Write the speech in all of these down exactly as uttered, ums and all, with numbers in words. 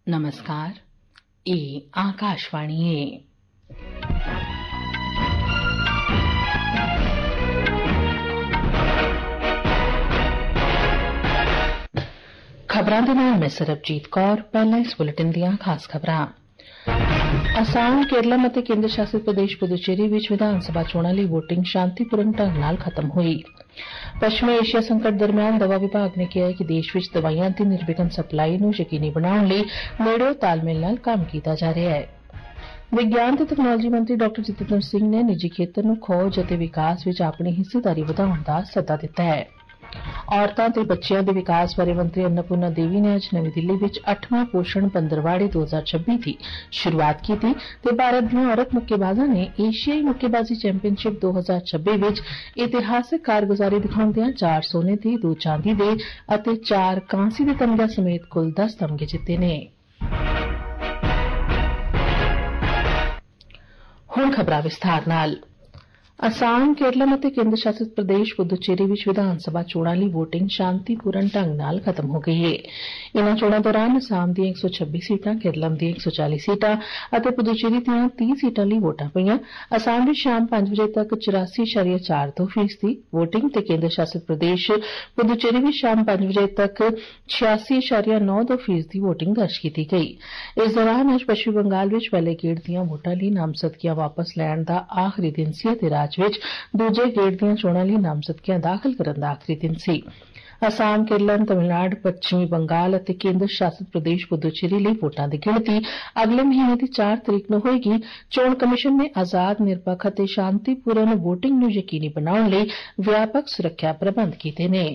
नमस्कार, ये आकाशवाणी है। खबरां दे नाल मैं सरबजीत कौर। पहला इस बुलेटिन दियां खास खबरां। आसाम, केरला ਅਤੇ ਕੇਂਦਰ ਸ਼ਾਸਿਤ ਪ੍ਰਦੇਸ਼ ਪੁਦੁਚੇਰੀ ਵਿੱਚ ਵਿਧਾਨ ਸਭਾ ਚੋਣਾਂ ਲਈ ਵੋਟਿੰਗ ਸ਼ਾਂਤੀਪੂਰਨ ਢੰਗ ਨਾਲ ਖਤਮ ਹੋਈ। ਪੱਛਮੀ ਏਸ਼ੀਆ ਸੰਕਟ ਦਰਮਿਆਨ ਦਵਾ ਵਿਭਾਗ ਨੇ ਕਿਹਾ ਹੈ ਕਿ ਦੇਸ਼ ਵਿੱਚ ਦਵਾਈਆਂ ਦੀ ਨਿਰਵਿਘਨ ਸਪਲਾਈ ਨੂੰ ਯਕੀਨੀ ਬਣਾਉਣ ਲਈ ਨੇੜਿਓਂ ਤਾਲਮੇਲ ਨਾਲ ਕੰਮ ਕੀਤਾ ਜਾ ਰਿਹਾ ਹੈ। ਵਿਗਿਆਨ ਤੇ ਤਕਨਾਲੋਜੀ ਮੰਤਰੀ ਡਾ ਜਿਤੇਂਦਰ ਸਿੰਘ ਨੇ ਨਿੱਜੀ ਖੇਤਰ ਨੂੰ ਖੋਜ ਅਤੇ ਵਿਕਾਸ ਵਿੱਚ ਆਪਣੀ ਹਿੱਸੇਦਾਰੀ ਵਧਾਉਣ ਦਾ ਸੱਦਾ ਦਿੱਤਾ ਹੈ। ਔਰਤਾਂ ਤੇ ਬੱਚਿਆਂ ਦੇ ਵਿਕਾਸ ਬਾਰੇ ਮੰਤਰੀ ਅੰਨਪੂਰਨਾ ਦੇਵੀ ਨੇ ਅੱਜ ਨਵੀਂ ਦਿੱਲੀ ਵਿੱਚ ਅੱਠਵਾਂ ਪੋਸ਼ਣ ਪੰਦਰਵਾੜੇ ਦੋ ਹਜ਼ਾਰ ਛੱਬੀ ਦੀ ਸ਼ੁਰੂਆਤ ਕੀਤੀ ਤੇ ਭਾਰਤ ਦੀਆਂ ਔਰਤ ਮੁੱਕੇਬਾਜ਼ਾਂ ਨੇ ਏਸ਼ੀਆਈ ਮੁੱਕੇਬਾਜ਼ੀ ਚੈਂਪੀਅਨਸ਼ਿਪ ਦੋ ਹਜ਼ਾਰ ਛੱਬੀ ਵਿੱਚ ਇਤਿਹਾਸਕ ਕਾਰਗੁਜ਼ਾਰੀ ਦਿਖਾਉਂਦਿਆਂ ਚਾਰ ਸੋਨੇ ਦੇ, ਦੋ ਚਾਂਦੀ ਦੇ ਅਤੇ ਚਾਰ ਕਾਂਸੀ ਦੇ ਤਮਗੇ ਸਮੇਤ ਕੁੱਲ ਦਸ ਤਮਗੇ ਜਿੱਤੇ ਨੇ। ਹੁਣ ਖਬਰਾਂ ਵਿਸਥਾਰ ਨਾਲ। ਆਸਾਮ, ਕੇਰਲਾ ਅਤੇ ਕੇਂਦਰ ਸ਼ਾਸਿਤ ਪ੍ਰਦੇਸ਼ ਪੁਦੁਚੇਰੀ ਵਿੱਚ ਵਿਧਾਨ ਸਭਾ ਚੋਣਾਂ ਲਈ ਵੋਟਿੰਗ ਸ਼ਾਂਤੀਪੂਰਨ ਢੰਗ ਨਾਲ ਖਤਮ ਹੋ ਗਈ ਹੈ। ਇਨ੍ਹਾਂ ਚੋਣਾਂ ਦੌਰਾਨ ਆਸਾਮ ਦੀਆਂ ਇੱਕ ਸੌ ਛੱਬੀ ਸੀਟਾਂ, ਕੇਰਲਾ ਦੀਆਂ ਇੱਕ ਸੌ ਚਾਲੀ ਸੀਟਾਂ ਅਤੇ ਪੁਦੁਚੇਰੀ ਦੀਆਂ ਤੀਹ ਸੀਟਾਂ ਲਈ ਵੋਟਾਂ ਪਈਆਂ। ਆਸਾਮ ਵਿੱਚ ਸ਼ਾਮ ਪੰਜ ਵਜੇ ਤੱਕ ਚੁਰਾਸੀ ਇਸ਼ਾਰੀਆ ਚਾਰ ਦੋ ਫੀਸਦੀ ਵੋਟਿੰਗ ਤੇ ਕੇਂਦਰ ਸ਼ਾਸਿਤ ਪ੍ਰਦੇਸ਼ ਪੁਦੁਚੇਰੀ ਵਿੱਚ ਸ਼ਾਮ ਪੰਜ ਵਜੇ ਤੱਕ ਛਿਆਸੀ ਇਸ਼ਾਰੀਆ ਨੌ ਦੋ ਫੀਸਦੀ ਵੋਟਿੰਗ ਦਰਜ ਕੀਤੀ ਗਈ। ਇਸ ਦੌਰਾਨ ਅੱਜ ਪੱਛਮੀ ਬੰਗਾਲ ਵਿੱਚ ਪਹਿਲੇ ਗੇੜ ਦੀਆਂ ਵੋਟਾਂ ਲਈ ਨਾਮਜ਼ਦਗੀਆਂ ਵਾਪਸ ਲੈਣ ਦਾ ਆਖਰੀ ਦਿਨ ਸੀ ਅਤੇ ਰਾਜ ਵਿੱਚ ਦੂਜੇ ਗੇੜ ਦੀਆਂ ਚੋਣਾਂ ਲਈ ਨਾਮਜ਼ਦਗੀਆਂ ਦਾਖਲ ਕਰਨ ਦਾ ਆਖਰੀ ਦਿਨ ਸੀ। ਆਸਾਮ, ਕੇਰਲਾ, ਤਮਿਲਨਾਡੂ, ਪੱਛਮੀ ਬੰਗਾਲ ਅਤੇ ਕੇਂਦਰ ਸ਼ਾਸਿਤ ਪ੍ਰਦੇਸ਼ ਪੁਦੁਚੇਰੀ ਲਈ ਵੋਟਾਂ ਦੀ ਗਿਣਤੀ ਅਗਲੇ ਮਹੀਨੇ ਦੀ ਚਾਰ ਤਰੀਕ ਨੂੰ ਹੋਏਗੀ। ਚੋਣ ਕਮਿਸ਼ਨ ਨੇ ਆਜ਼ਾਦ, ਨਿਰਪੱਖ ਅਤੇ ਸ਼ਾਂਤੀਪੂਰਨ ਵੋਟਿੰਗ ਨੂੰ ਯਕੀਨੀ ਬਣਾਉਣ ਲਈ ਵਿਆਪਕ ਸੁਰੱਖਿਆ ਪ੍ਰਬੰਧ ਕੀਤੇ ਨੇ।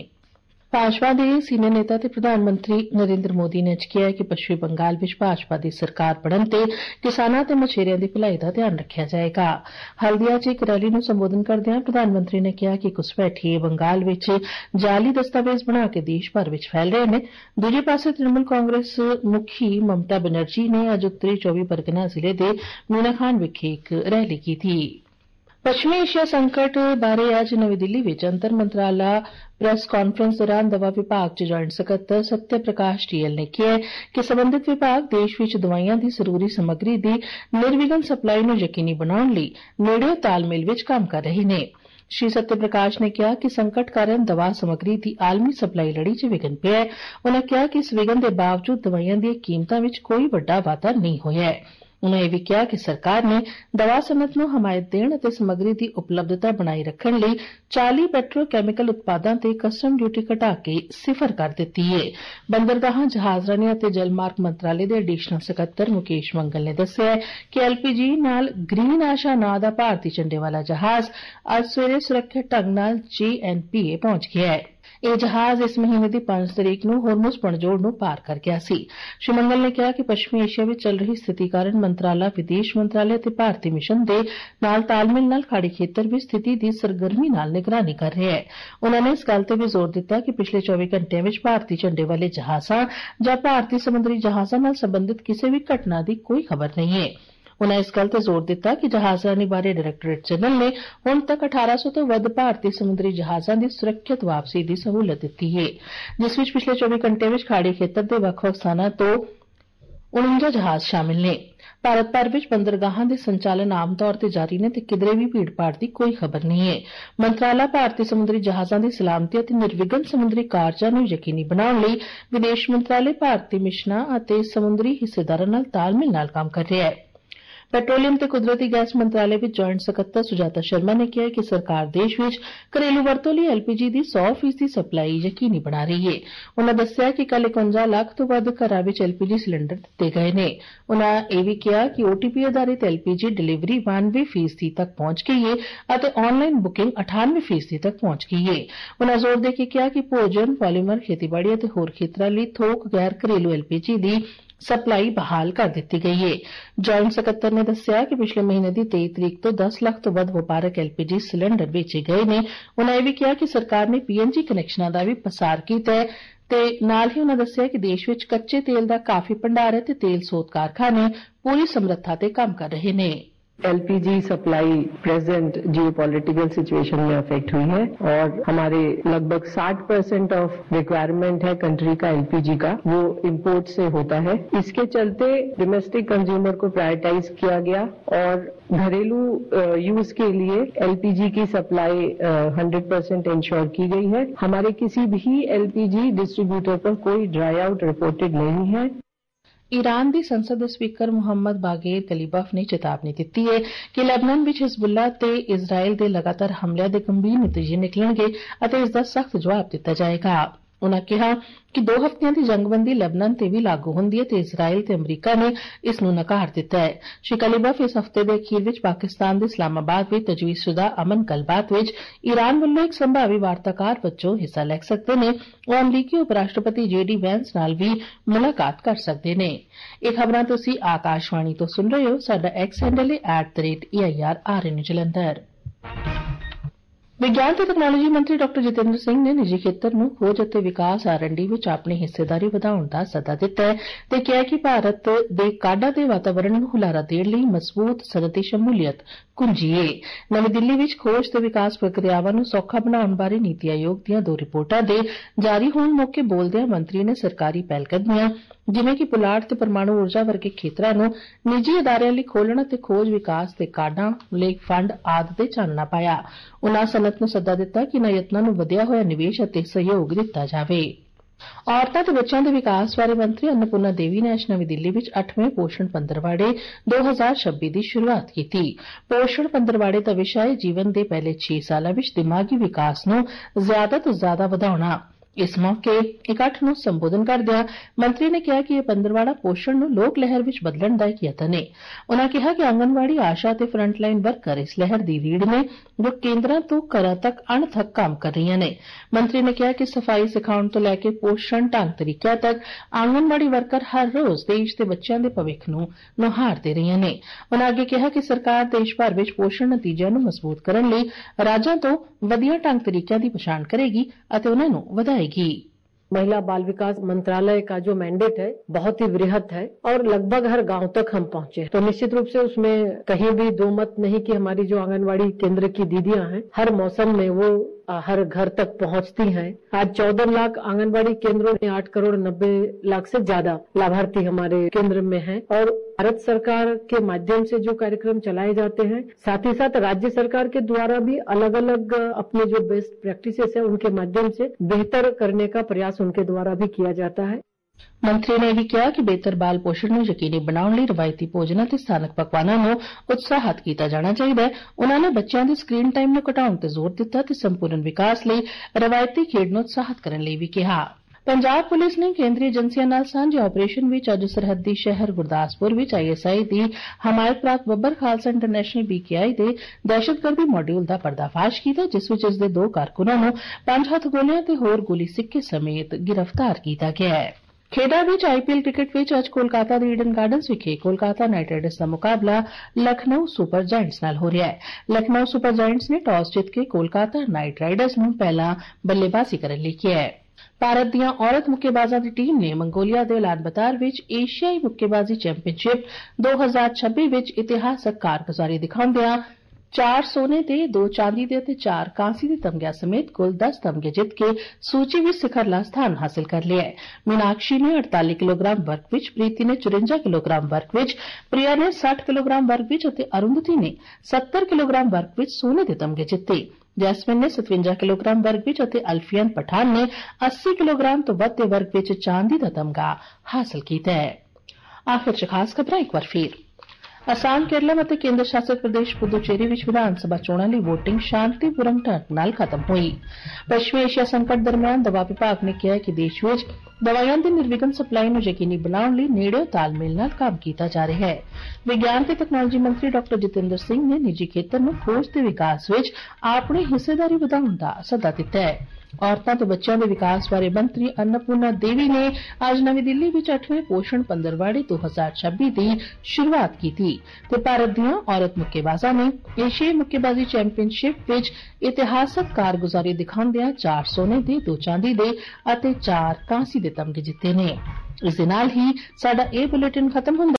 ਭਾਜਪਾ ਦੇ ਸੀਨੀਅਰ ਨੇਤਾ ਤੇ ਪ੍ਰਧਾਨ ਮੰਤਰੀ ਨਰਿੰਦਰ ਮੋਦੀ ਨੇ ਅੱਜ ਕਿਹਾ ਕਿ ਪੱਛਮੀ ਬੰਗਾਲ ਵਿੱਚ ਭਾਜਪਾ ਦੀ ਸਰਕਾਰ ਬਣਨ ਤੇ ਕਿਸਾਨਾਂ ਤੇ ਮਛੇਰਿਆਂ ਦੀ ਭਲਾਈ ਦਾ ਧਿਆਨ ਰੱਖਿਆ ਜਾਏਗਾ। ਹਲਦੀਆ 'ਚ ਇੱਕ ਰੈਲੀ ਨੂੰ ਸੰਬੋਧਨ ਕਰਦਿਆਂ ਪ੍ਰਧਾਨ ਮੰਤਰੀ ਨੇ ਕਿਹਾ ਕਿ ਘੁਸਪੈਠੀਏ ਬੰਗਾਲ ਵਿੱਚ ਜਾਲੀ ਦਸਤਾਵੇਜ਼ ਬਣਾ ਕੇ ਦੇਸ਼ ਭਰ ਵਿੱਚ ਫੈਲ ਰਹੇ ਨੇ। ਦੂਜੇ ਪਾਸੇ ਤ੍ਰਿਣਮੂਲ ਕਾਂਗਰਸ ਮੁਖੀ ਮਮਤਾ ਬੈਨਰਜੀ ਨੇ ਅੱਜ ਉੱਤਰੀ ਚੌਵੀ ਪਰਗਨਾ ਜ਼ਿਲ੍ਹੇ ਦੇ ਮੀਨਾਖਾਨ ਵਿਖੇ ਇੱਕ ਰੈਲੀ ਕੀਤੀ। ਪੱਛਮੀ ਏਸ਼ੀਆ ਸੰਕਟ ਬਾਰੇ ਅੱਜ ਨਵੀਂ ਦਿੱਲੀ ਵਿੱਚ ਅੰਤਰ ਮੰਤਰਾਲਾ ਪ੍ਰੈਸ ਕਾਨਫਰੰਸ ਦੌਰਾਨ ਦਵਾ ਵਿਭਾਗ ਚ ਜੁਆਇੰਟ ਸਕੱਤਰ ਸਤਿਆ ਪ੍ਰਕਾਸ਼ ਡੀਐਲ ਨੇ ਕਿਹਾ ਕਿ ਸਬੰਧਿਤ ਵਿਭਾਗ ਦੇਸ਼ ਵਿੱਚ ਦਵਾਈਆਂ ਦੀ ਜ਼ਰੂਰੀ ਸਮੱਗਰੀ ਦੀ ਨਿਰਵਿਘਨ ਸਪਲਾਈ ਨੂੰ ਯਕੀਨੀ ਬਣਾਉਣ ਲਈ ਨੇੜਿਓਂ ਤਾਲਮੇਲ ਵਿੱਚ ਕੰਮ ਕਰ ਰਹੇ ਨੇ। ਸ਼੍ਰੀ ਸਤਿਆ ਪ੍ਰਕਾਸ਼ ਨੇ ਕਿਹਾ ਕਿ ਸੰਕਟ ਕਾਰਨ ਦਵਾ ਸਮੱਗਰੀ ਦੀ ਆਲਮੀ ਸਪਲਾਈ ਲੜੀ 'ਚ ਵਿਘਨ ਪਿਆ ਹੈ। ਉਨ੍ਹਾਂ ਕਿਹਾ ਕਿ ਇਸ ਵਿਘਨ ਦੇ ਬਾਵਜੂਦ ਦਵਾਈਆਂ ਦੀਆਂ ਕੀਮਤਾਂ ਵਿੱਚ ਕੋਈ ਵੱਡਾ ਵਾਧਾ ਨਹੀਂ ਹੋਇਆ ਹੈ। ਉਨ੍ਹਾਂ ਇਹ ਵੀ ਕਿਹਾ ਕਿ ਸਰਕਾਰ ਨੇ ਦਵਾ ਸਨਅਤ ਨੂੰ ਹਮਾਇਤ ਦੇਣ ਅਤੇ ਸਮੱਗਰੀ ਦੀ ਉਪਲਬਧਤਾ ਬਣਾਈ ਰੱਖਣ ਲਈ ਚਾਲੀ ਪੈਟਰੋਕੈਮੀਕਲ ਉਤਪਾਦਾਂ ਤੇ ਕਸਟਮ ਡਿਊਟੀ ਘਟਾ ਕੇ ਸਿਫਰ ਕਰ ਦਿੱਤੀ ਹੈ। ਬੰਦਰਗਾਹਾਂ, ਜਹਾਜ਼ਰਾਨੀ ਅਤੇ ਜਲਮਾਰਗ ਮੰਤਰਾਲੇ ਦੇ ਐਡੀਸ਼ਨਲ ਸਕੱਤਰ ਮੁਕੇਸ਼ ਮੰਗਲ ਨੇ ਦੱਸਿਆ ਕਿ ਐਲਪੀਜੀ ਨਾਲ ਗ੍ਰੀਨ ਆਸ਼ਾ ਨਾਂ ਦਾ ਭਾਰਤੀ ਝੰਡੇ ਵਾਲਾ ਜਹਾਜ਼ ਅੱਜ ਸਵੇਰੇ ਸੁਰੱਖਿਅਤ ਢੰਗ ਨਾਲ ਜੀਐਨਪੀਏ ਪਹੁੰਚ ਗਿਆ ਹੈ। ਇਹ ਜਹਾਜ਼ ਇਸ ਮਹੀਨੇ ਦੀ ਪੰਜ ਤਰੀਕ ਨੂੰ ਹੋਰਮੁਜ਼ ਪਣਜੋੜ ਨੂੰ ਪਾਰ ਕਰ ਗਿਆ ਸੀ। ਸ਼੍ਰੀ ਮੰਗਲ ਨੇ ਕਿਹਾ ਕਿ ਪੱਛਮੀ ਏਸ਼ੀਆ ਵਿੱਚ ਚੱਲ ਰਹੀ ਸਥਿਤੀ ਕਾਰਨ ਮੰਤਰਾਲਾ ਵਿਦੇਸ਼ ਮੰਤਰਾਲੇ ਅਤੇ ਭਾਰਤੀ ਮਿਸ਼ਨ ਦੇ ਨਾਲ ਤਾਲਮੇਲ ਨਾਲ ਖਾੜੀ ਖੇਤਰ ਵਿੱਚ ਸਥਿਤੀ ਦੀ ਸਰਗਰਮੀ ਨਾਲ ਨਿਗਰਾਨੀ ਕਰ ਰਿਹਾ ਹੈ। ਉਨ੍ਹਾਂ ਨੇ ਇਸ ਗੱਲ ਤੇ ਵੀ ਜ਼ੋਰ ਦਿੱਤਾ ਕਿ ਪਿਛਲੇ ਚੌਵੀ ਘੰਟਿਆਂ ਵਿੱਚ ਭਾਰਤੀ ਝੰਡੇ ਵਾਲੇ ਜਹਾਜ਼ਾਂ ਜਾਂ ਭਾਰਤੀ ਸਮੁੰਦਰੀ ਜਹਾਜ਼ਾਂ ਨਾਲ ਸਬੰਧਿਤ ਕਿਸੇ ਵੀ ਘਟਨਾ ਦੀ ਕੋਈ ਖਬਰ ਨਹੀਂ ਹੈ। ਉਨ੍ਹਾਂ ਇਸ ਗੱਲ ਤੇ ਜ਼ੋਰ ਦਿੱਤਾ ਕਿ ਜਹਾਜ਼ਰਾਨੀ ਬਾਰੇ ਡਾਇਰੈਕਟੋਰੇਟ ਜਨਰਲ ਨੇ ਹੁਣ ਤੱਕ ਅਠਾਰਾਂ ਸੌ ਤੋਂ ਵੱਧ ਭਾਰਤੀ ਸਮੁੰਦਰੀ ਜਹਾਜ਼ਾਂ ਦੀ ਸੁਰੱਖਿਅਤ ਵਾਪਸੀ ਦੀ ਸਹੂਲਤ ਦਿੱਤੀ ਹੈ, ਜਿਸ ਵਿੱਚ ਪਿਛਲੇ ਚੌਵੀ ਘੰਟਿਆਂ ਵਿੱਚ ਖਾੜੀ ਖੇਤਰ ਦੇ ਵੱਖ-ਵੱਖ ਸਥਾਨਾਂ ਤੋਂ ਉਣੰਜਾ ਜਹਾਜ਼ ਸ਼ਾਮਿਲ ਨੇ। ਭਾਰਤ ਭਰ ਵਿੱਚ ਬੰਦਰਗਾਹਾਂ ਦੇ ਸੰਚਾਲਨ ਆਮ ਤੌਰ ਤੇ ਜਾਰੀ ਨੇ ਤੇ ਕਿਧਰੇ ਵੀ ਭੀੜ-ਭਾੜ ਦੀ ਕੋਈ ਖਬਰ ਨਹੀਂ ਹੈ। ਮੰਤਰਾਲਾ ਭਾਰਤੀ ਸਮੁੰਦਰੀ ਜਹਾਜ਼ਾਂ ਦੀ ਸਲਾਮਤੀ ਅਤੇ ਨਿਰਵਿਘਨ ਸਮੁੰਦਰੀ ਕਾਰਜਾਂ ਨੂੰ ਯਕੀਨੀ ਬਣਾਉਣ ਲਈ ਵਿਦੇਸ਼ ਮੰਤਰਾਲੇ, ਭਾਰਤੀ ਮਿਸ਼ਨਾਂ ਅਤੇ ਸਮੁੰਦਰੀ ਹਿੱਸੇਦਾਰਾਂ ਨਾਲ ਤਾਲਮੇਲ ਨਾਲ ਕੰਮ ਕਰ ਰਿਹਾ ਹੈ। ਪੈਟਰੋਲੀਅਮ ਤੇ ਕੁਦਰਤੀ ਗੈਸ ਮੰਤਰਾਲੇ ਵਿੱਚ ਜੁਆਇੰਟ ਸਕੱਤਰ ਸੁਜਾਤਾ ਸ਼ਰਮਾ ਨੇ ਕਿਹਾ ਕਿ ਸਰਕਾਰ ਦੇਸ਼ ਵਿੱਚ ਘਰੇਲੂ ਵਰਤੋਂ ਲਈ ਐਲਪੀਜੀ ਦੀ ਸੌ ਫੀਸਦੀ ਸਪਲਾਈ ਯਕੀਨੀ ਬਣਾ ਰਹੀ ਹੈ। ਉਨ੍ਹਾਂ ਦੱਸਿਆ ਕਿ ਕੱਲ੍ਹ ਇਕਵੰਜਾ ਲੱਖ ਤੋਂ ਵੱਧ ਘਰਾਂ ਵਿੱਚ ਐਲਪੀਜੀ ਸਿਲੰਡਰ ਦਿੱਤੇ ਗਏ ਨੇ। ਉਨ੍ਹਾਂ ਇਹ ਵੀ ਕਿਹਾ ਕਿ ਓਟੀਪੀ ਆਧਾਰਿਤ ਐਲਪੀਜੀ ਡਿਲੀਵਰੀ ਬਾਨਵੇਂ ਫੀਸਦੀ ਤੱਕ ਪਹੁੰਚ ਗਈ ਹੈ ਅਤੇ ਆਨਲਾਈਨ ਬੁਕਿੰਗ ਅਠਾਨਵੇਂ ਫੀਸਦੀ ਤੱਕ ਪਹੁੰਚ ਗਈ ਹੈ। ਉਨ੍ਹਾਂ ਜ਼ੋਰ ਦੇ ਕੇ ਕਿਹਾ ਕਿ ਭੋਜਨ, ਪੋਲੀਮਰ, ਖੇਤੀਬਾੜੀ ਅਤੇ ਹੋਰ ਖੇਤਰਾਂ ਲਈ ਥੋਕ ਗੈਰ ਘਰੇਲੂ ਐਲਪੀਜੀ ਦੀ ਸਪਲਾਈ ਬਹਾਲ ਕਰ ਦਿੱਤੀ ਗਈ ਹੈ। ਜੁਆਇੰਟ ਸਕੱਤਰ ਨੇ ਦੱਸਿਆ ਕਿ ਪਿਛਲੇ ਮਹੀਨੇ ਦੀ ਤੇਈ ਤਰੀਕ ਤੋਂ ਦਸ ਲੱਖ ਤੋਂ ਵੱਧ ਵਪਾਰਕ ਐਲਪੀਜੀ ਸਿਲੰਡਰ ਵੇਚੇ ਗਏ ਨੇ। ਉਨ੍ਹਾਂ ਇਹ ਵੀ ਕਿਹਾ ਕਿ ਸਰਕਾਰ ਨੇ ਪੀਐਨਜੀ ਕਨੈਕਸ਼ਨਾਂ ਦਾ ਵੀ ਪਸਾਰ ਕੀਤਾ ਹੈ ਤੇ ਨਾਲ ਹੀ ਉਨ੍ਹਾਂ ਦੱਸਿਆ ਕਿ ਦੇਸ਼ ਵਿੱਚ ਕੱਚੇ ਤੇਲ ਦਾ ਕਾਫੀ ਭੰਡਾਰ ਹੈ ਤੇ ਤੇਲ ਸੋਧ ਕਾਰਖਾਨੇ ਪੂਰੀ ਸਮਰੱਥਾ ਤੇ ਕੰਮ ਕਰ ਰਹੇ ਨੇ। LPG supply present geopolitical situation में अफेक्ट हुई है और हमारे लगभग साठ परसेंट ऑफ रिक्वायरमेंट है कंट्री का एलपीजी का वो इंपोर्ट से होता है। इसके चलते डोमेस्टिक कंज्यूमर को प्रायोरिटाइज किया गया और घरेलू यूज के लिए एलपीजी की सप्लाई हंड्रेड परसेंट इंश्योर की गई है। हमारे किसी भी एलपीजी डिस्ट्रीब्यूटर पर कोई ड्राई आउट रिपोर्टेड नहीं है। ईरान ਦੀ ਸੰਸਦ ਦੇ ਸਪੀਕਰ ਮੁਹੰਮਦ ਬਾਗੇਰ ਕਲੀਬਫ ਨੇ ਚੇਤਾਵਨੀ ਦਿੱਤੀ ਹੈ ਕਿ ਲੈਬਨਾਨ ਵਿੱਚ ਹਿਜ਼ਬੁੱਲਾ ਤੇ ਇਜ਼ਰਾਈਲ ਦੇ ਲਗਾਤਾਰ ਹਮਲਿਆਂ ਦੇ ਗੰਭੀਰ ਨਤੀਜੇ ਨਿਕਲਣਗੇ ਅਤੇ ਇਸ ਦਾ ਸਖਤ ਜਵਾਬ ਦਿੱਤਾ ਜਾਏਗਾ। ਉਨ੍ਹਾਂ ਕਿਹਾ ਕਿ ਦੋ ਹਫ਼ਤਿਆਂ ਦੀ ਜੰਗਬੰਦੀ ਲੈਬਨਾਨ ਤੇ ਵੀ ਲਾਗੂ ਹੁੰਦੀ ਹੈ ਤੇ ਇਜ਼ਰਾਈਲ ਤੇ ਅਮਰੀਕਾ ਨੇ ਇਸ ਨੂੰ ਨਕਾਰ ਦਿੱਤਾ ਹੈ। ਸ਼੍ਰੀ ਕਲੀਬਫ ਇਸ ਹਫ਼ਤੇ ਦੇ ਅਖੀਰ ਵਿੱਚ ਪਾਕਿਸਤਾਨ ਦੇ ਇਸਲਾਮਾਬਾਦ ਵਿੱਚ ਤਜਵੀਜ਼ਸ਼ੁਦਾ ਅਮਨ ਗੱਲਬਾਤ ਵਿੱਚ ਈਰਾਨ ਵੱਲੋਂ ਇੱਕ ਸੰਭਾਵੀ ਵਾਰਤਾਕਾਰ ਵਜੋਂ ਹਿੱਸਾ ਲੈ ਸਕਦੇ ਨੇ। ਉਹ ਅਮਰੀਕੀ ਉਪ ਰਾਸ਼ਟਰਪਤੀ ਜੇ ਡੀ ਵੈਂਸ ਨਾਲ ਵੀ ਮੁਲਾਕਾਤ ਕਰ ਸਕਦੇ ਨੇ। ਇਹ ਖਬਰਾਂ ਤੁਸੀਂ ਆਕਾਸ਼ਵਾਣੀ ਤੋਂ ਸੁਣ ਰਹੇ ਹੋ। ਸਾਡਾ ਐਕਸ ਹੈਂਡਲ ਹੈ at the rate A I R R N Jalandhar. ਵਿਗਿਆਨ ਤੇ ਤਕਨਾਲੋਜੀ ਮੰਤਰੀ ਡਾ ਜਿਤੇਂਦਰ ਸਿੰਘ ਨੇ ਨਿੱਜੀ ਖੇਤਰ ਨੂੰ ਖੋਜ ਅਤੇ ਵਿਕਾਸ ਆਰ ਐਂਡ ਡੀ ਵਿੱਚ ਆਪਣੀ ਹਿੱਸੇਦਾਰੀ ਵਧਾਉਣ ਦਾ ਸੱਦਾ ਦਿੱਤਾ ਹੈ ਤੇ ਕਿਹਾ ਕਿ ਭਾਰਤ ਦੇ ਕਾਢਾ ਦੇ ਵਾਤਾਵਰਣ ਨੂੰ ਹੁਲਾਰਾ ਦੇਣ ਲਈ ਮਜ਼ਬੂਤ ਸਨਅਤੀ ਸ਼ਮੂਲੀਅਤ ਕੁੰਜੀ ਏ। ਨਵੀਂ ਦਿੱਲੀ ਵਿੱਚ ਖੋਜ ਤੇ ਵਿਕਾਸ ਪ੍ਰਕਿਰਿਆਵਾਂ ਨੂੰ ਸੌਖਾ ਬਣਾਉਣ ਬਾਰੇ ਨੀਤੀ ਆਯੋਗ ਦੀਆਂ ਦੋ ਰਿਪੋਰਟਾਂ ਦੇ ਜਾਰੀ ਹੋਣ ਮੌਕੇ ਬੋਲਦਿਆਂ ਮੰਤਰੀ ਨੇ ਸਰਕਾਰੀ ਪਹਿਲਕਦਮੀਆਂ ਜਿਵੇਂ ਕਿ ਪੁਲਾੜ ਤੇ ਪਰਮਾਣੂ ਊਰਜਾ ਵਰਗੇ ਖੇਤਰਾਂ ਨੂੰ ਨਿੱਜੀ ਅਦਾਰਿਆਂ ਲਈ ਖੋਲ੍ਹਣ ਅਤੇ ਖੋਜ ਵਿਕਾਸ ਤੇ ਕਾਢਾਂ ਲਈ ਫੰਡ ਆਦਿ ਤੇ ਚਾਨਣਾ ਪਾਇਆ। ਉਨ੍ਹਾਂ ਸਨਅਤ ਨੂੰ ਸੱਦਾ ਦਿੱਤਾ ਕਿ ਇਨ੍ਹਾਂ ਯਤਨਾਂ ਨੂੰ ਵਧਿਆ ਹੋਇਆ ਨਿਵੇਸ਼ ਅਤੇ ਸਹਿਯੋਗ ਦਿੱਤਾ ਜਾਵੇ। ਔਰਤਾਂ ਤੇ ਬੱਚਿਆਂ ਦੇ ਵਿਕਾਸ ਬਾਰੇ ਮੰਤਰੀ ਅੰਨਪੂਰਨਾ ਦੇਵੀ ਨੇ ਅੱਜ ਨਵੀਂ ਦਿੱਲੀ ਵਿੱਚ ਅੱਠਵੇਂ ਪੋਸ਼ਣ ਪੰਦਰਵਾੜੇ ਦੋ ਹਜ਼ਾਰ ਛੱਬੀ ਦੀ ਸ਼ੁਰੂਆਤ ਕੀਤੀ। ਪੋਸ਼ਣ ਪੰਦਰਵਾੜੇ ਦਾ ਵਿਸ਼ਾ ਹੈ ਜੀਵਨ ਦੇ ਪਹਿਲੇ ਛੇ ਸਾਲਾਂ ਵਿੱਚ ਦਿਮਾਗੀ ਵਿਕਾਸ ਨੂੰ ਜ਼ਿਆਦਾ ਤੋਂ ਜ਼ਿਆਦਾ ਵਧਾਉਣਾ। ਇਸ ਮੌਕੇ ਇਕੱਠ ਨੂੰ ਸੰਬੋਧਨ ਕਰਦਿਆਂ ਮੰਤਰੀ ਨੇ ਕਿਹਾ ਕਿ ਇਹ ਪੰਦਰਵਾੜਾ ਪੋਸ਼ਣ ਨੂੰ ਲੋਕ ਲਹਿਰ ਵਿੱਚ ਬਦਲਣ ਦਾ ਇੱਕ ਯਤਨ ਹੈ। ਉਨ੍ਹਾਂ ਕਿਹਾ ਕਿ ਆਂਗਨਵਾੜੀ ਆਸ਼ਾ ਤੇ ਫਰੰਟਲਾਈਨ ਵਰਕਰ ਇਸ ਲਹਿਰ ਦੀ ਰੀੜ ਨੇ ਜੋ ਕੇਂਦਰਾਂ ਤੋਂ ਘਰਾਂ ਤੱਕ ਅਣਥੱਕ ਕੰਮ ਕਰ ਰਹੀਆਂ ਨੇ। ਮੰਤਰੀ ਨੇ ਕਿਹਾ ਕਿ ਸਫਾਈ ਸਿਖਾਉਣ ਤੋਂ ਲੈ ਕੇ ਪੋਸ਼ਣ ਢੰਗ ਤਰੀਕਿਆਂ ਤੱਕ ਆਂਗਨਵਾੜੀ ਵਰਕਰ ਹਰ ਰੋਜ਼ ਦੇਸ਼ ਦੇ ਬੱਚਿਆਂ ਦੇ ਭਵਿੱਖ ਨੂੰ ਨਿਹਾਰਦੇ ਰਹੀਆਂ ਨੇ। ਉਨ੍ਹਾਂ ਅੱਗੇ ਕਿਹਾ ਕਿ ਸਰਕਾਰ ਦੇਸ਼ ਭਰ ਵਿੱਚ ਪੋਸ਼ਣ ਨਤੀਜਿਆਂ ਨੂੰ ਮਜ਼ਬੂਤ ਕਰਨ ਲਈ ਰਾਜਾਂ ਤੋਂ ਵਧੀਆ ਢੰਗ ਤਰੀਕਿਆਂ ਦੀ ਪਛਾਣ ਕਰੇਗੀ ਅਤੇ ਉਨ੍ਹਾਂ ਨੂੰ ਵਧਾਏਗੀ। महिला बाल विकास मंत्रालय का जो मैंडेट है बहुत ही वृहत है और लगभग हर गांव तक हम पहुंचे, तो निश्चित रूप से उसमें कहीं भी दो मत नहीं कि हमारी जो आंगनवाड़ी केंद्र की दीदियां हैं हर मौसम में वो हर घर तक पहुंचती हैं। आज चौदह लाख आंगनवाड़ी केंद्रों में आठ करोड़ नब्बे लाख से ज्यादा लाभार्थी हमारे केंद्र में हैं और भारत सरकार के माध्यम से जो कार्यक्रम चलाए जाते हैं साथ ही साथ राज्य सरकार के द्वारा भी अलग अलग अपने जो बेस्ट प्रैक्टिसेस है उनके माध्यम से बेहतर करने का प्रयास उनके द्वारा भी किया जाता है। ਮੰਤਰੀ ਨੇ ਵੀ ਕਿਹਾ ਕਿ ਬਿਹਤਰ ਬਾਲ ਪੋਸ਼ਣ ਨੂੰ ਯਕੀਨੀ ਬਣਾਉਣ ਲਈ ਰਵਾਇਤੀ ਭੋਜਨਾਂ ਤੇ ਸਥਾਨਕ ਪਕਵਾਨਾਂ ਨੂੰ ਉਤਸ਼ਾਹਿਤ ਕੀਤਾ ਜਾਣਾ ਚਾਹੀਦਾ ਹੈ। ਉਨ੍ਹਾਂ ਨੇ ਬੱਚਿਆਂ ਦੇ ਸਕਰੀਨ ਟਾਈਮ ਨੂੰ ਘਟਾਉਣ ਤੇ ਜ਼ੋਰ ਦਿੱਤਾ ਤੇ ਸੰਪੂਰਨ ਵਿਕਾਸ ਲਈ ਰਵਾਇਤੀ ਖੇਡ ਨੂੰ ਉਤਸ਼ਾਹਿਤ ਕਰਨ ਲਈ ਵੀ ਕਿਹਾ। ਪੰਜਾਬ ਪੁਲਿਸ ਨੇ ਕੇਂਦਰੀ ਏਜੰਸੀਆਂ ਨਾਲ ਸਾਂਝੇ ਆਪਰੇਸ਼ਨ ਵਿੱਚ ਅੱਜ ਸਰਹੱਦੀ ਸ਼ਹਿਰ ਗੁਰਦਾਸਪੁਰ ਵਿੱਚ ਆਈ ਐਸ ਆਈ ਦੀ ਹਮਾਇਤ ਪ੍ਰਾਪਤ Babbar Khalsa International B K I ਦੇ ਦਹਿਸ਼ਤਗਰਦੀ ਮਾਡਿਊਲ ਦਾ ਪਰਦਾਫਾਸ਼ ਕੀਤਾ, ਜਿਸ ਵਿੱਚ ਇਸ ਦੇ ਦੋ ਕਾਰਕੁਨਾਂ ਨੂੰ ਪੰਜ ਹੱਥ ਗੋਲੀਆਂ ਤੇ ਹੋਰ ਗੋਲੀ ਸਿੱਕੇ ਸਮੇਤ ਗ੍ਰਿਫਤਾਰ ਕੀਤਾ ਗਿਆ ਹੈ। ਖੇਡਾਂ ਵਿੱਚ ਆਈ ਪੀ ਐਲ ਕ੍ਰਿਕਟ ਵਿੱਚ ਅੱਜ ਕੋਲਕਾਤਾ ਦੇ ਈਡਨ ਗਾਰਡਨਜ਼ ਵਿਖੇ ਕੋਲਕਾਤਾ ਨਾਈਟ ਰਾਈਡਰਜ਼ ਦਾ ਮੁਕਾਬਲਾ ਲਖਨਊ ਸੁਪਰ ਜਾਇੰਟਸ ਨਾਲ ਹੋ ਰਿਹਾ ਹੈ। ਲਖਨਊ ਸੁਪਰ ਜਾਇੰਟਸ ਨੇ ਟਾਸ ਜਿੱਤ ਕੇ ਕੋਲਕਾਤਾ ਨਾਈਟ ਰਾਈਡਰਜ਼ ਨੂੰ ਪਹਿਲਾਂ ਬੱਲੇਬਾਜ਼ੀ ਕਰਨ ਲਈ ਕਿਹਾ ਹੈ। ਭਾਰਤ ਦੀਆਂ ਔਰਤ ਮੁੱਕੇਬਾਜ਼ਾਂ ਦੀ ਟੀਮ ਨੇ ਮੰਗੋਲੀਆ ਦੇ ਉਲਾਨਬਤਾਰ ਵਿੱਚ ਏਸ਼ੀਆਈ ਮੁੱਕੇਬਾਜ਼ੀ ਚੈਂਪੀਅਨਸ਼ਿਪ ਦੋ ਹਜ਼ਾਰ ਛੱਬੀ ਵਿੱਚ ਇਤਿਹਾਸਕ ਕਾਰਗੁਜ਼ਾਰੀ ਦਿਖਾਉਂਦਿਆਂ ਚਾਰ ਸੋਨੇ ਦੇ ਦੋ ਚਾਂਦੀ ਦੇ ਅਤੇ ਚਾਰ ਕਾਂਸੀ ਦੇ ਤਮਗਿਆਂ ਸਮੇਤ ਕੁੱਲ ਦਸ ਤਮਗੇ ਜਿੱਤ ਕੇ ਸੂਚੀ ਵਿੱਚ ਸਿਖਰਲਾ ਸਥਾਨ ਹਾਸਲ ਕਰ ਲਿਆ ਹੈ। ਮੀਨਾਕਸ਼ੀ ਨੇ ਅੜਤਾਲੀ ਕਿਲੋਗ੍ਰਾਮ ਵਰਗ ਵਿੱਚ, ਪ੍ਰੀਤੀ ਨੇ ਚੁਰੰਜਾ ਕਿਲੋਗ੍ਰਾਮ ਵਰਗ ਵਿੱਚ, ਪ੍ਰਿਆ ਨੇ ਸੱਠ ਕਿਲੋਗ੍ਰਾਮ ਵਰਗ ਵਿੱਚ ਅਤੇ ਅਰੁੰਧਤੀ ਨੇ ਸੱਤਰ ਕਿਲੋਗ੍ਰਾਮ ਵਰਗ ਵਿੱਚ ਸੋਨੇ ਦੇ ਤਮਗੇ ਜਿੱਤੇ। ਜੈਸਮਿਨ ਨੇ ਸਤਵੰਜਾ ਕਿਲੋਗ੍ਰਾਮ ਵਰਗ ਵਿੱਚ ਅਤੇ ਅਲਫੀਅਨ ਪਠਾਨ ਨੇ ਅੱਸੀ ਕਿਲੋਗ੍ਰਾਮ ਤੋਂ ਵੱਧ ਦੇ ਵਰਗ ਵਿੱਚ ਚਾਂਦੀ ਦਾ ਤਮਗਾ ਹਾਸਲ ਕੀਤਾ ਹੈ। ਆਖਿਰ ਚ ਖਾਸ ਖਬਰਾਂ ਇੱਕ ਵਾਰ ਫਿਰ। ਅਸਾਮ, ਕੇਰਲਾ ਅਤੇ ਕੇਂਦਰ ਸ਼ਾਸਿਤ ਪ੍ਰਦੇਸ਼ ਪੁਦੁਚੇਰੀ ਵਿੱਚ ਵਿਧਾਨ ਸਭਾ ਚੋਣਾਂ ਲਈ ਵੋਟਿੰਗ ਸ਼ਾਂਤੀਪੂਰਨ ਢੰਗ ਨਾਲ ਖਤਮ ਹੋਈ। ਪੱਛਮੀ ਏਸ਼ੀਆ ਸੰਕਟ ਦਰਮਿਆਨ ਦਵਾ ਵਿਭਾਗ ਨੇ ਕਿਹਾ ਕਿ ਦੇਸ਼ ਵਿੱਚ ਦਵਾਈਆਂ ਦੀ ਨਿਰਵਿਘਨ ਸਪਲਾਈ ਨੂੰ ਯਕੀਨੀ ਬਣਾਉਣ ਲਈ ਨੇੜਿਓਂ ਤਾਲਮੇਲ ਨਾਲ ਕੰਮ ਕੀਤਾ ਜਾ ਰਿਹਾ ਹੈ। ਵਿਗਿਆਨ ਤੇ ਤਕਨਾਲੋਜੀ ਮੰਤਰੀ ਡਾ ਜਿਤੇਂਦਰ ਸਿੰਘ ਨੇ ਨਿੱਜੀ ਖੇਤਰ ਨੂੰ ਖੋਜ ਤੇ ਵਿਕਾਸ ਵਿੱਚ ਆਪਣੀ ਹਿੱਸੇਦਾਰੀ ਵਧਾਉਣ ਦਾ ਸੱਦਾ ਦਿੱਤਾ ਹੈ। ਔਰਤਾਂ ਤੇ ਬੱਚਿਆਂ ਦੇ ਵਿਕਾਸ ਬਾਰੇ ਮੰਤਰੀ ਅੰਨਪੂਰਨਾ ਦੇਵੀ ਨੇ ਅੱਜ ਨਵੀਂ ਦਿੱਲੀ ਵਿੱਚ ਅੱਠਵੇਂ ਪੋਸ਼ਣ ਪੰਦਰਵਾੜੇ ਦੋ ਹਜ਼ਾਰ ਛੱਬੀ ਦੀ ਸ਼ੁਰੂਆਤ ਕੀਤੀ ਤੇ ਭਾਰਤ ਦੀਆਂ ਔਰਤ ਮੁੱਕੇਬਾਜ਼ਾਂ ਨੇ ਏਸ਼ੀਆਈ ਮੁੱਕੇਬਾਜ਼ੀ ਚੈਂਪੀਅਨਸ਼ਿਪ ਵਿੱਚ ਇਤਿਹਾਸਕ ਕਾਰਗੁਜ਼ਾਰੀ ਦਿਖਾਉਂਦਿਆਂ ਚਾਰ ਸੋਨੇ ਦੇ, ਦੋ ਚਾਂਦੀ ਦੇ ਅਤੇ ਚਾਰ ਕਾਂਸੀ ਦੇ ਤਮਗੇ ਜਿੱਤੇ ਨੇ। ਇਸ ਦੇ ਨਾਲ ਹੀ ਸਾਡਾ ਇਹ ਬੁਲੇਟਿਨ ਖਤਮ ਹੁੰਦਾ